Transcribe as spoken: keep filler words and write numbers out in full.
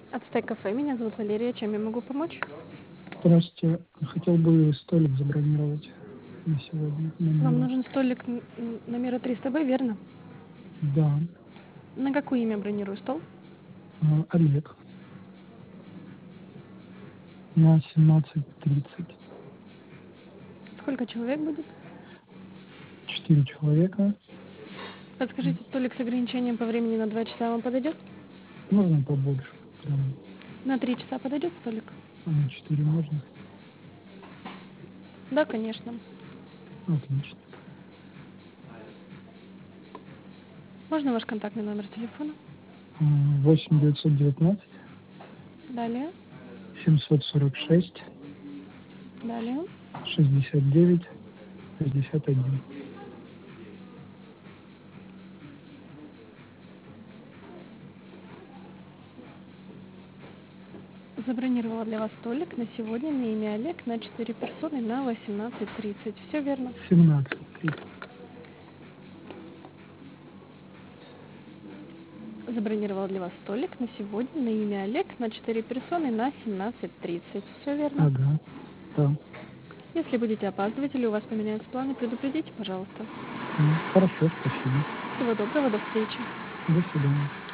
Ацтек кафе, меня зовут Валерия, чем я могу помочь? Здравствуйте. Хотел бы столик забронировать на сегодня на Вам номера. нужен столик н- н- номера триста бэ, верно? Да, На какое имя бронирую стол? а, Олег. На семнадцать тридцать. Сколько человек будет? Четыре человека. Подскажите, столик с ограничением по времени на два часа вам подойдет? Можно побольше. Прям На три часа подойдет столик? а на четыре можно. Да, конечно. Отлично. Можно ваш контактный номер телефона? А, восемь девятьсот девятнадцать Далее, семьсот сорок шесть далее. шестьдесят девять шестьдесят один. Забронировала для вас столик на сегодня на имя Олег на четыре персоны на восемнадцать тридцать. Все верно? Семнадцать тридцать. Забронировала для вас столик на сегодня на имя Олег на четыре персоны на семнадцать тридцать. Все верно? Ага. Да. Если будете опаздывать или у вас поменяются планы, предупредите, пожалуйста. М, Хорошо, спасибо. Всего доброго, до встречи. До свидания.